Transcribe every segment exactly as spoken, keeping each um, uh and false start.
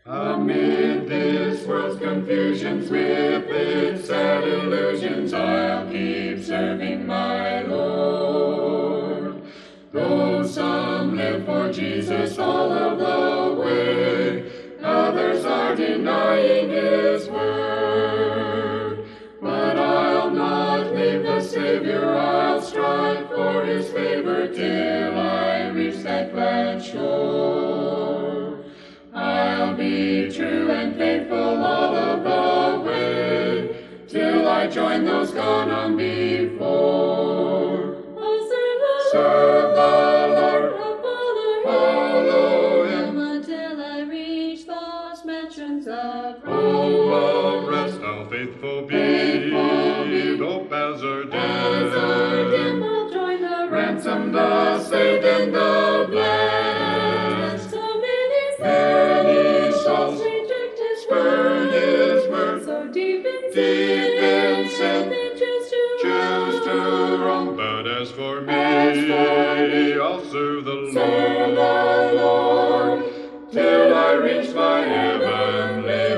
Amid this world's confusions with its sad illusions, I'll keep serving my Lord. Though some live for Jesus all of the way, others are denying His word. But I'll not leave the Savior, I'll strive for His favor till I reach that glad shore. I'll be true and faithful all of the way, till I join those gone on before. I'll serve the Serve the Lord, I'll follow, follow Him, until I reach those mansions of home rest. of rest. I'll faithful be, Faithful be, though paths are dim. As our dim, I'll join the Ransom the saved and the blessed. So many Many souls reject His spurn His word, so deep in deep in sin, sin, they choose to choose to roam. But as for me, As for me, I'll serve the serve the Lord, till I reach my heavenly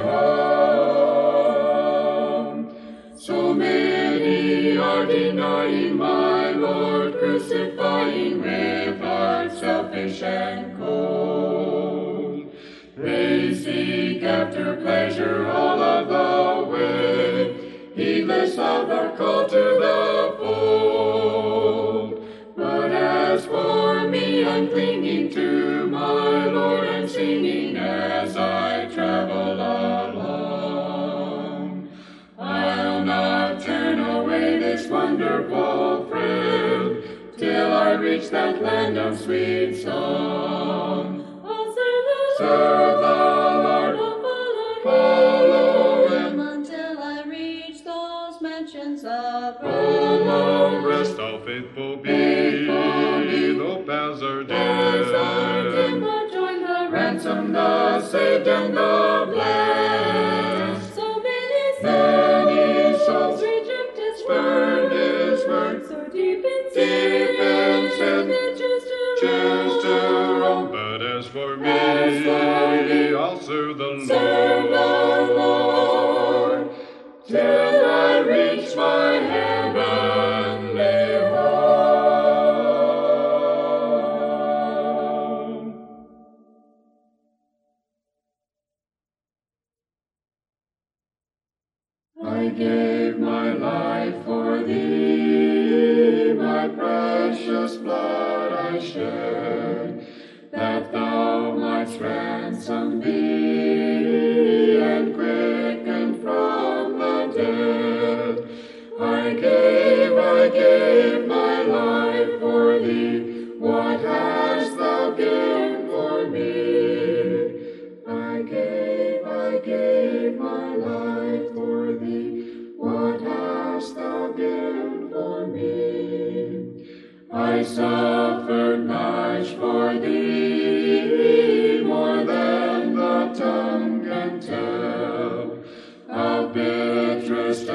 home. So many are denying my Lord, crucifying with hearts selfish and cold. They seek after pleasure all of the way, heedless of the call to the fold. But as for me, I'm clinging to my Lord, I'm singing as I travel along. I'll not turn away this wonderful friend, till I reach that land of sweet song. I'll serve the Serve the Lord, I'll follow, follow Him, until I reach those mansions of home of rest. rest. I'll faithful be, Faithful be, though paths are As our dim, dim. I'll join the Ransom the saved and the blessed. So many Many souls reject His spurn His word, so deep in deep in sin, they choose to choose to roam. roam. But as for me, As for me, I'll serve the serve the Lord, till I reach my heavenly home. I gave my life for Thee, my precious blood I shed, that Thou mightst ransom me and quicken from the dead. I gave, I gave my life for Thee, what hast Thou given for me? I gave, I gave my life for Thee, what hast Thou given for me? I suffered much for Thee, more than the tongue can tell, of bitterest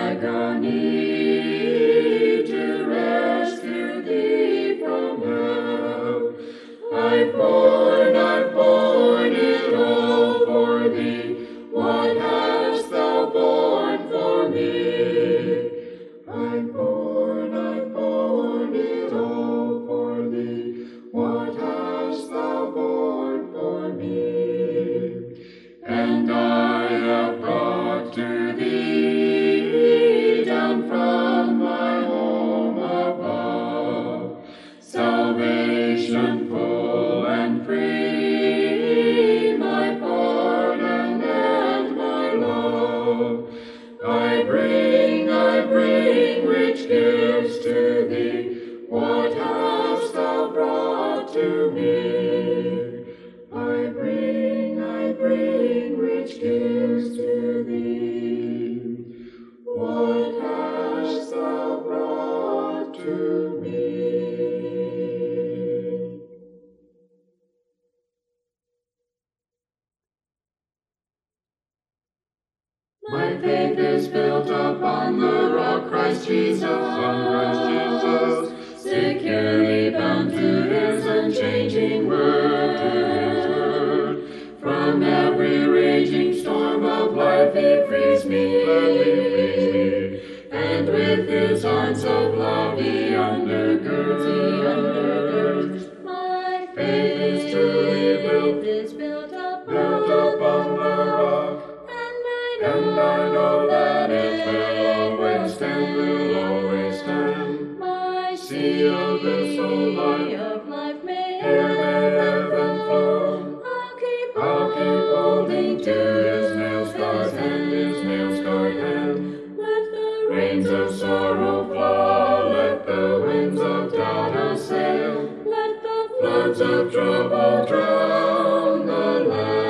agony to rescue Thee from hell. I've borne, I've borne it all for Thee, what hast Thou borne for me? I've borne, I've borne it all for Thee, what hast Thou borne for me? And I have brought to Thee, down from my home above, salvation full and free, my pardon and my love. I bring, I bring rich gifts to Thee, what hast Thou brought to me? I bring, I bring rich gifts to Thee, what hast Thou brought to me? My faith is built upon the rock, Christ Jesus, on Christ Jesus, securely bound to His unchanging word, to His word. From every floods of trouble drown the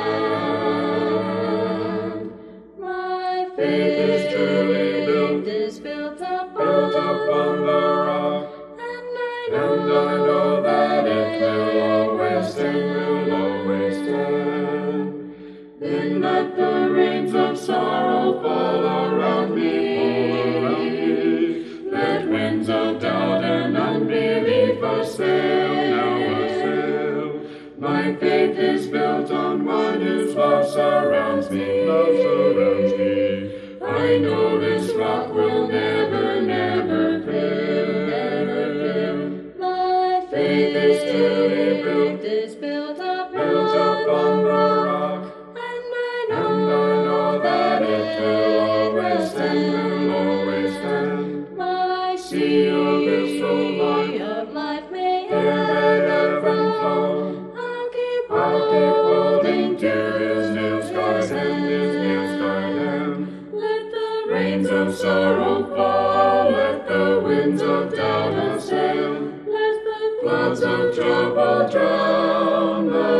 land. My Faith is truly built, is built upon, built upon the rock, and I and I know, know that it will always stand, will always stand. Then let the rains of sorrow fall around me, fall around me. Let winds of doubt and unbelief assail, now assail. My faith is built on one whose love surrounds me, love surrounds me. I know this rock will never, never fail, never fail. my Faith is truly built, is built upon, built upon the rock, and I and I know, know that it will always stand, will always stand. my Sea of this soul life, of life may ebb and flow. flow. I'll keep I'll keep holding to holding his nail-scarred hand, his nail-scarred hand. Let the Rains of sorrow fall, let the winds of doubt assail. let the Floods of trouble drown the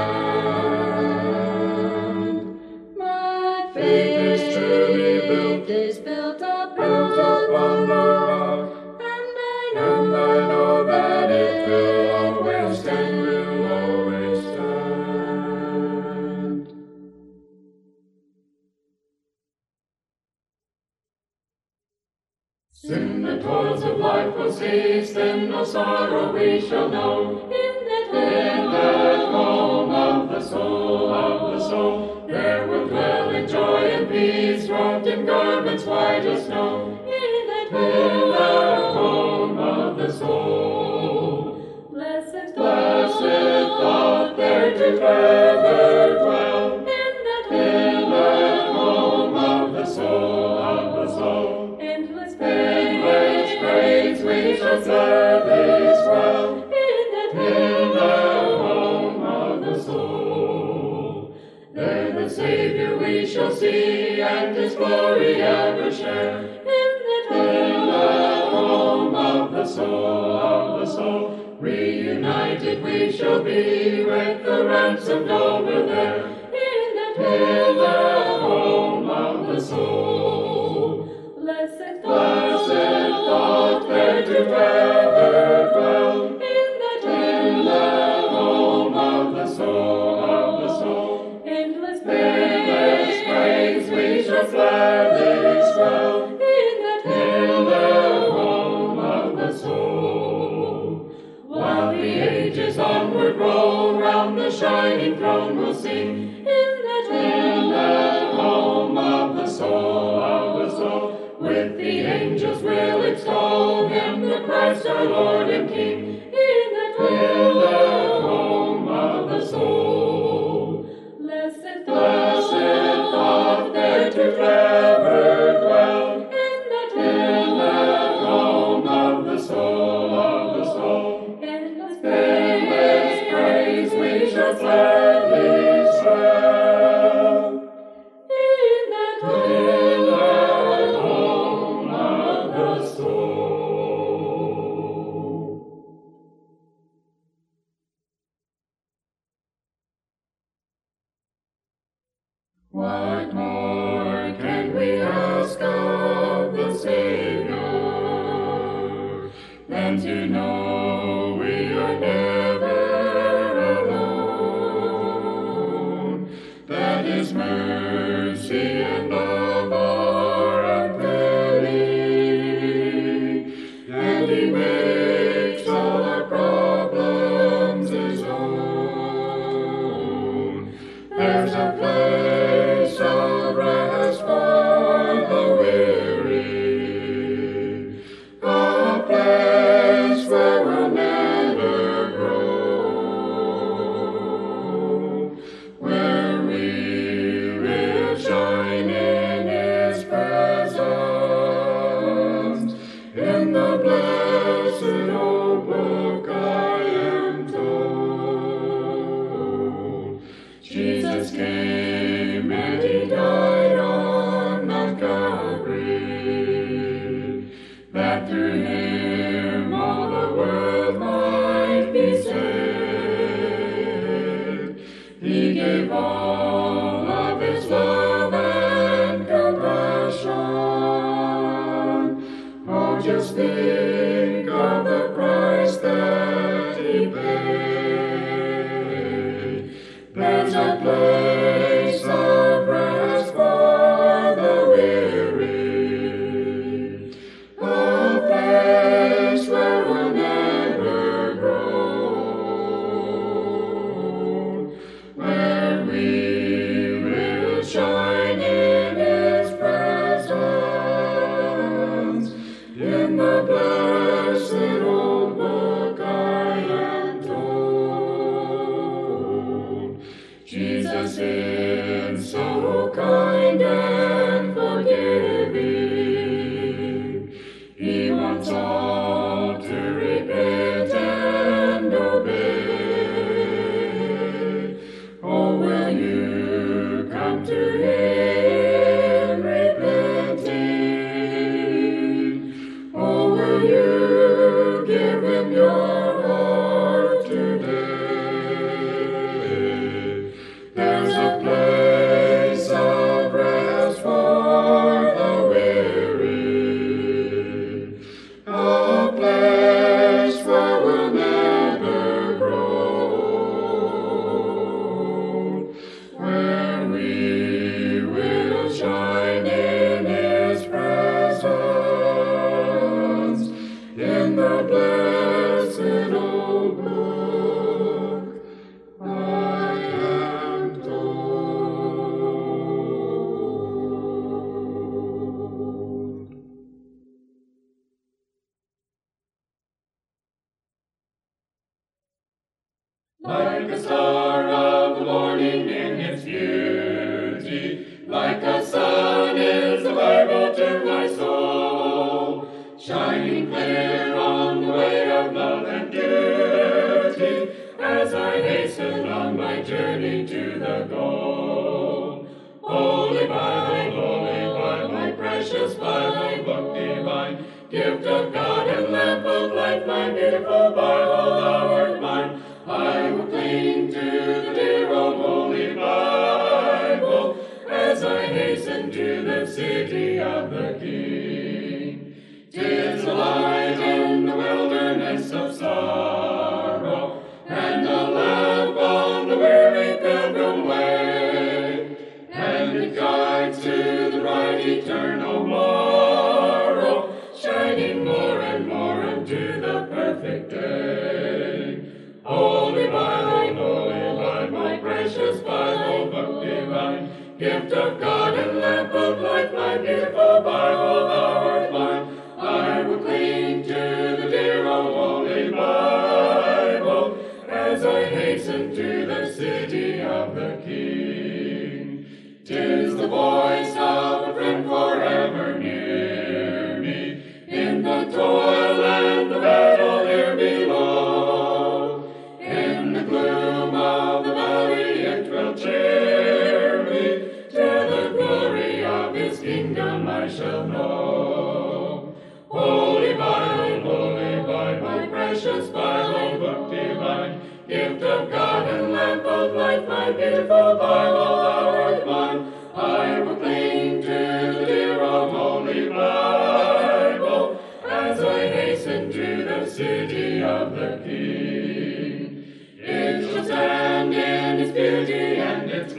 land. my Faith is truly built, is built upon, built upon the rock, and I and I know, know that it will always stand, will always stand. Soon the toils of life will cease, then no sorrow we shall know. in that In that home of the soul, of the soul, there will dwell in joy and peace, robed in garments white as snow. in that In that home of the soul, blessed blessed thought, there to ever dwell. in that In that home of the soul, of the soul, endless endless praise we shall gladly swell. in that In that home of the soul, there the Savior we shall see, and His glory ever share. in that In that home of the soul, of the soul, reunited we shall be with the ransomed over there. in that In that home of the soul, blessed blessed thought, there to ever dwell. in that In that home of the soul, of the soul, endless endless praise we shall gladly swell. in that In that home of the soul, while the ages onward roll, round the shining throne we'll sing. in that In that home of the soul, of the soul, with the angels we'll extol Him, the Christ our Lord and King. in that In that home of the soul, blessed blessed thought, there to ever dwell. in that In that home of the soul, of the soul, endless endless praise we shall gladly swell. in that In that home of the soul. What more can we ask of the Savior than to know we are never alone, that His mercy and love are unfailing, and He makes all our problems His own. There's a place of rest for the weary, a place where we'll never grow, where we will shine in His presence, in the blessed old book I am told. Jesus came think of the price that he paid. There's a place of rest for the weary, a place where we'll never grow, where we will shine in his presence, in the blessed old book I am told. Jesus is so kind and forgiving. He wants all to repent and obey. Oh, will you come to him repenting? Oh, will you give him your heart today? There's a place of rest for the weary, a place where we'll never grow, where we will shine in his presence, in the blessed old book I am told. Like a star of the morning in its beauty, like a sun is the Bible to my soul, shining clear on the way of love and duty, as I hasten on my journey to the goal. Holy Bible, Holy Bible, my precious Bible, book divine, gift of God and lamp of life, my beautiful Bible, thou art mine. I will cling to the dear old Holy Bible as I hasten to the city of the King. 'Tis a light in the wilderness of sorrow, and a lamp on the weary pilgrim way, and it guides to the bright eternal morrow, shining more and more unto the perfect day. Holy Bible, Holy Bible, my precious Bible, book divine, gift of God and lamp of life, my beautiful Bible, thou art mine. I will cling to the dear old Holy Bible as I hasten to the city of the King. 'Tis the voice of a friend forever near me, in the toil and the battle here below. In the gloom of the valley it will cheer me, till the glory of his kingdom I shall know. Holy Bible, Holy Bible, my precious Bible, book divine, gift of God and lamp of life, my beautiful Bible, thou art mine. I will cling to the dear old Holy Bible as I hasten to the city of the King. It shall stand in its beauty and its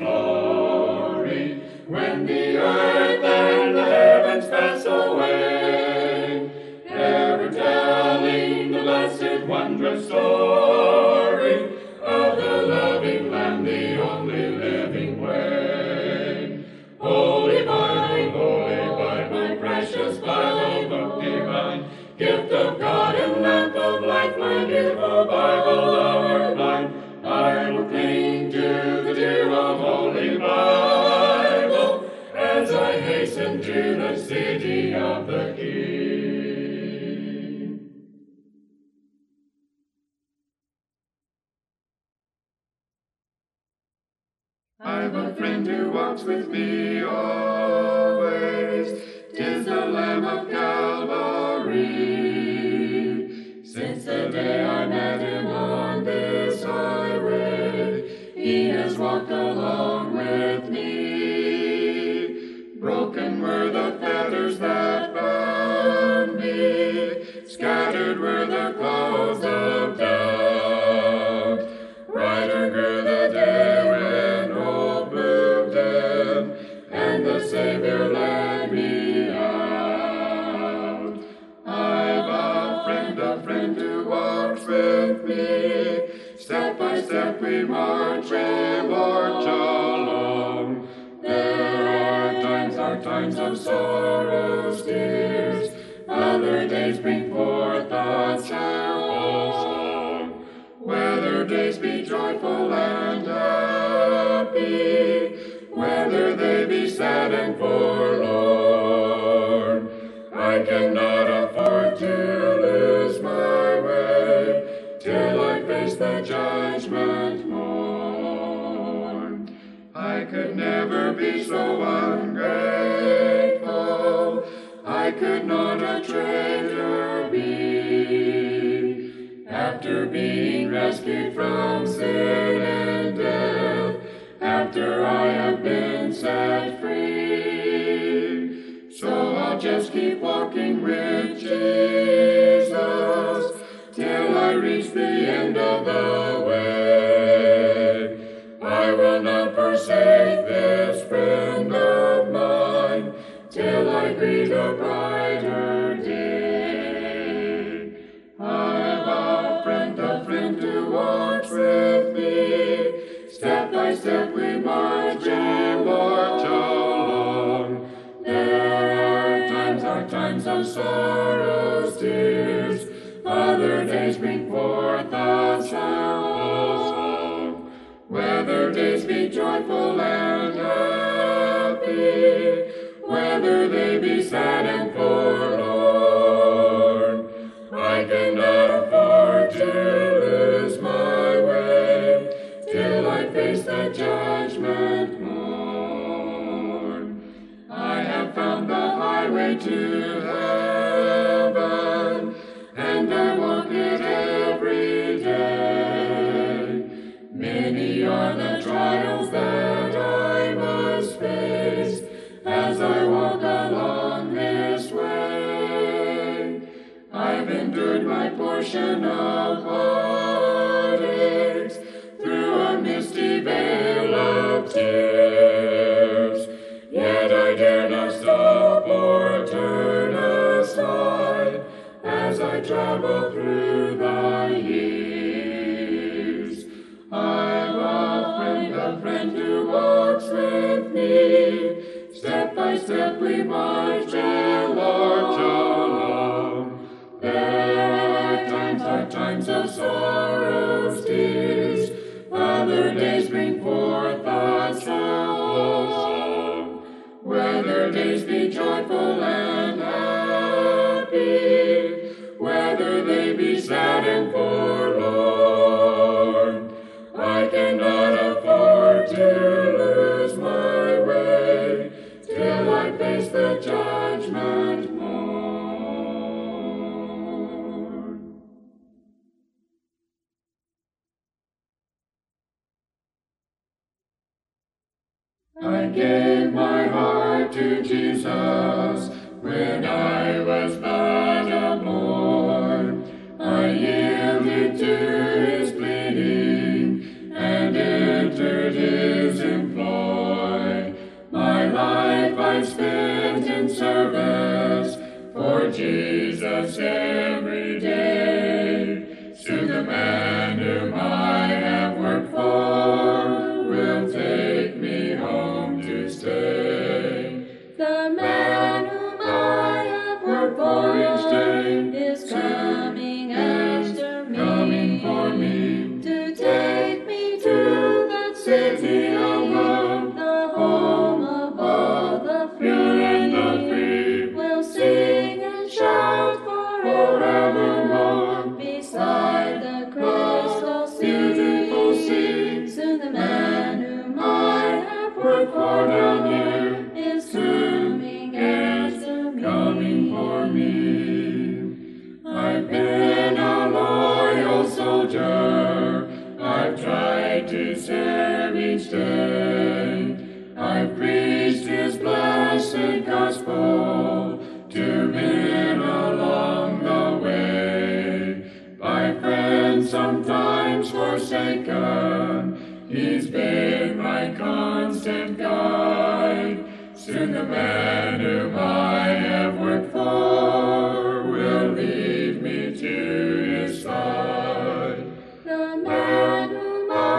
glory when the earth and the heavens pass away, ever telling the blessed wondrous story of the loving Lamb, the only living way. Holy Bible, Holy Bible, my precious Bible, book divine, gift of God and lamp of life, my beautiful Bible, thou art mine. I will cling to the dear old Holy Bible as I hasten to the city of the King. I've a friend who walks with me always, 'tis the Lamb of Calvary. Since the day I met him on this highway, he has walked along with me. Broken were the fetters that bound me, step we march, we march along. There are times, are times of sorrows, tears. Other days bring forth a cheerful song. Whether days be joyful and happy, whether they be sad and forlorn, I cannot afford to lose my way till I face the judgment morn. I could never be so ungrateful, I could not a traitor be. After being rescued from sin and death, after I have been set free, so I'll just keep walking with Jesus till I reach the end of the way. I will not forsake this friend of mine till I greet a brighter day. I've a friend, a friend who walks with me. Step by step we march and march along. There are times, are times of sorrows, tears. Other days bring forth a cheerful song. Whether days be joyful and happy, whether they be sad and forlorn, I cannot afford to lose my way till I face the judgment morn. I have found the highway to heaven, and I walk it every day. Many are the trials that I must face as I walk along this way. I've endured my portion of heartaches through a misty veil of tears, yet I dare not stop or turn aside as I travel through the years. I've a friend, a friend who walks with me. Step by step we march and march along. There are times, are times of sorrows, tears. Other days bring forth a cheerful song. Whether days be joyful and happy, whether they be sad and forlorn, I cannot afford to lose my way till I face the judgment morn. I gave my heart to Jesus when I was but a boy. I yielded to his pleading and entered his employ. My life I spent in service for Jesus every day. Soon the man whom I have worked for will take me home to stay. The man whom I have worked for each day is coming after me, coming for me, to take me to that city of love, the home of all the pure and the free. free, We'll sing and shout forevermore beside the crystal beautiful sea. sea. Soon the man whom I have worked for down here is coming after me. coming for me. I've been a loyal soldier, I've tried to serve each day. I've preached his blessed gospel to men along the way. By friends sometimes forsaken, he's been my constant guide. Soon the man whom I have worked for will lead me to his side. The man whom I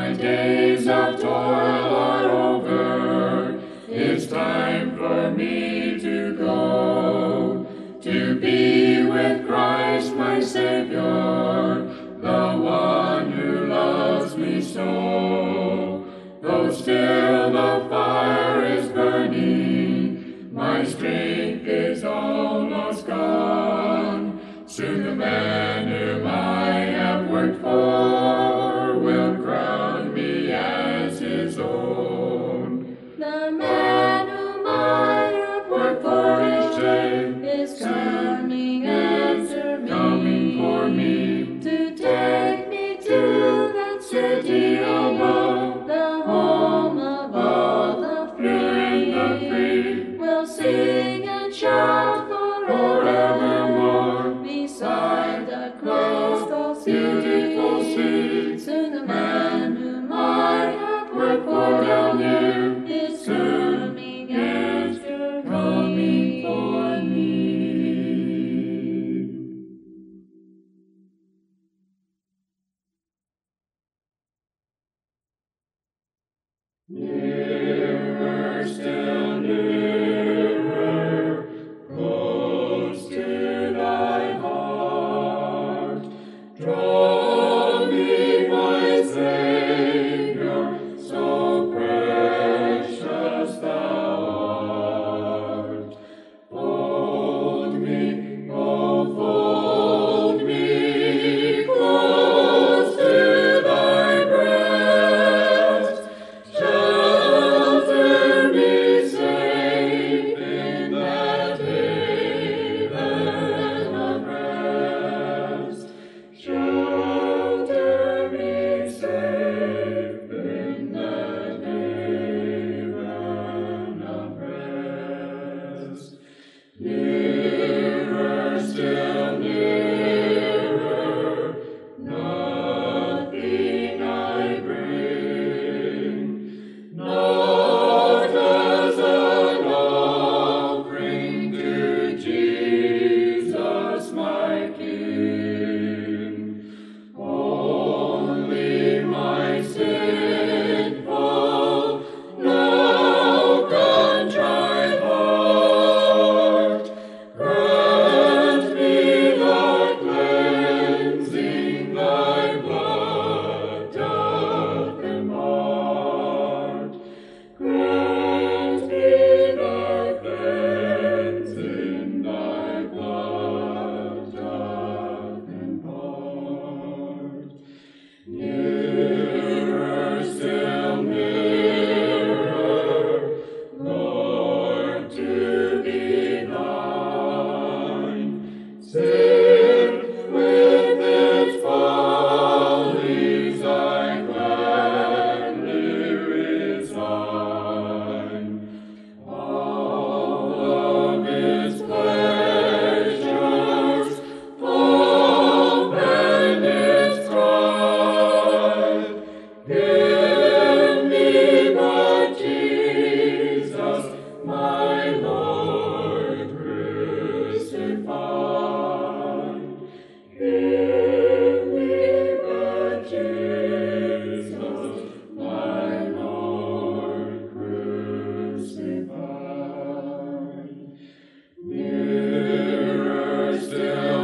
My days of toil are over. It's time for me to go, to be with Christ my Savior, the one who loves me so. Though still the fire is burning, my strength is almost gone. Soon the man whom I have worked for will crown me as his own. The man whom I have worked for each day is coming after me, coming for me, to take me to that city above, the home of all the free. the free. We'll sing and shout forevermore beside the crystal Beautiful sea. sea. Soon the man whom I have worked for down here is coming after Coming for me. Nearer, still nearer, close to thy heart. Draw me, my Savior, so precious thou art. Fold me, oh, fold me close to thy breast. Shelter me safe in that haven of rest. Shelter me safe in that haven of rest. Nearer, still nearer, nothing I bring, not as an offering to Jesus my King. Only my sinful, now contrite heart. Grant me the cleansing thy blood doth impart. Grant me the cleansing thy blood doth impart. Nearer, still nearer, Lord, to be thine. Sin with its follies I gladly resign. All of its pleasures, pomp and its pride, give me but Jesus, my Lord crucified. Give me but Jesus, my Lord crucified. Nearer, still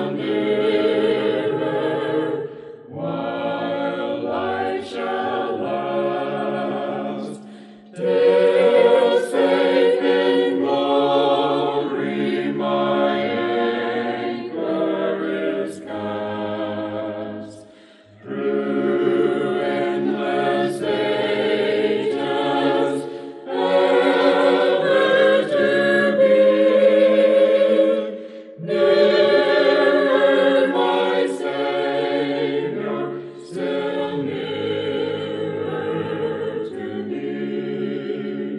nearer, while life shall last, till safe in glory my anchor is cast. Through endless ages, ever to be, nearer, my Savior, still nearer to thee.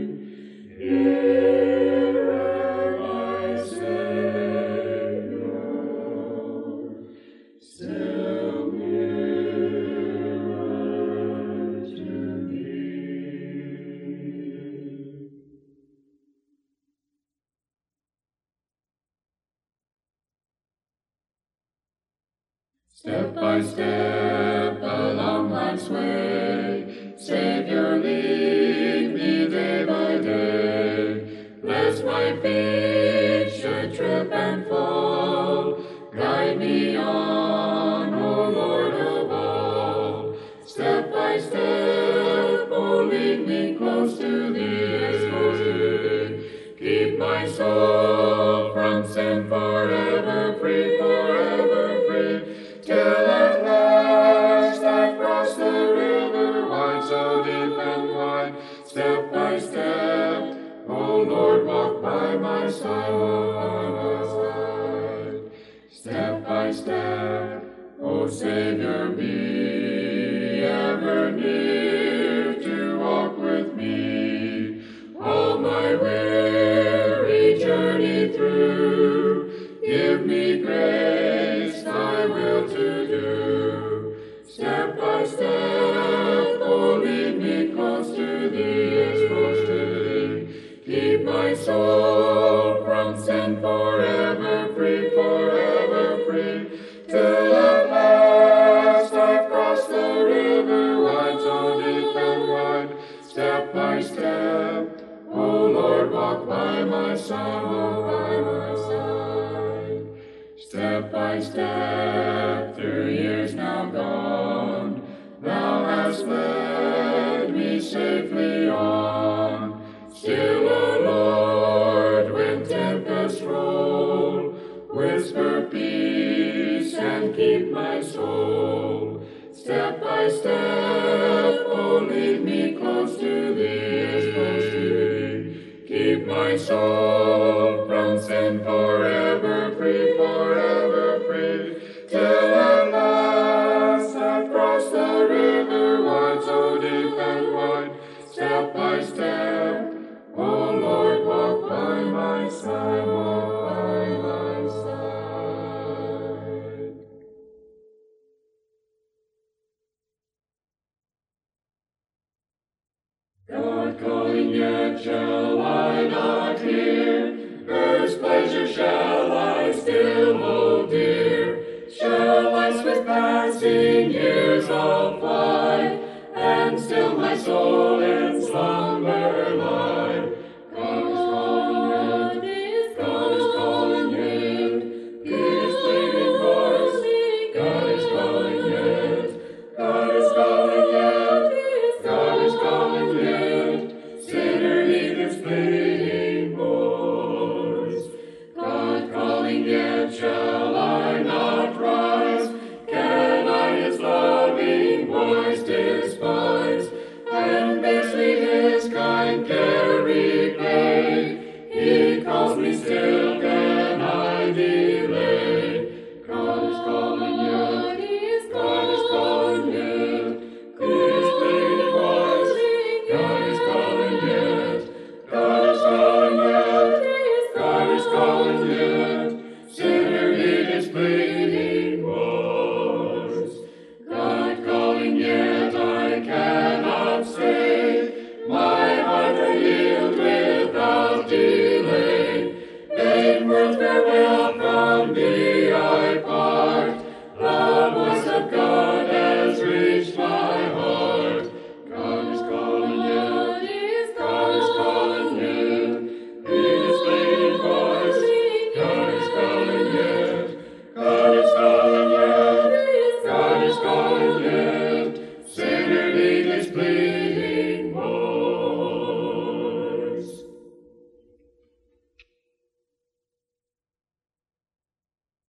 Nearer, my Savior, still nearer to thee. Step by step along life's way, Savior, be ever near to walk with me all my weary journey through. Give me grace thy will to do. Step by step, oh, lead me close to thee, close to thee. Keep my soul from sin forever free, forever free, till at last I've crossed the river wide, so deep and wide. Step by step, O Lord, walk by my side, walk by my side. Step by step, through years now gone, thou hast led me safely on. Still, O Lord, when tempests roll, whisper peace and keep my soul. Step by step, oh, lead me close to thee, close to thee. Keep my soul from sin forever free, forever free, till at last I've crossed the river wide, so deep and wide. Step by step, oh Lord, walk by my side, walk by my side. God calling, yet shall I not hear. Earth's pleasure shall I still hold dear. Shall life's with passing years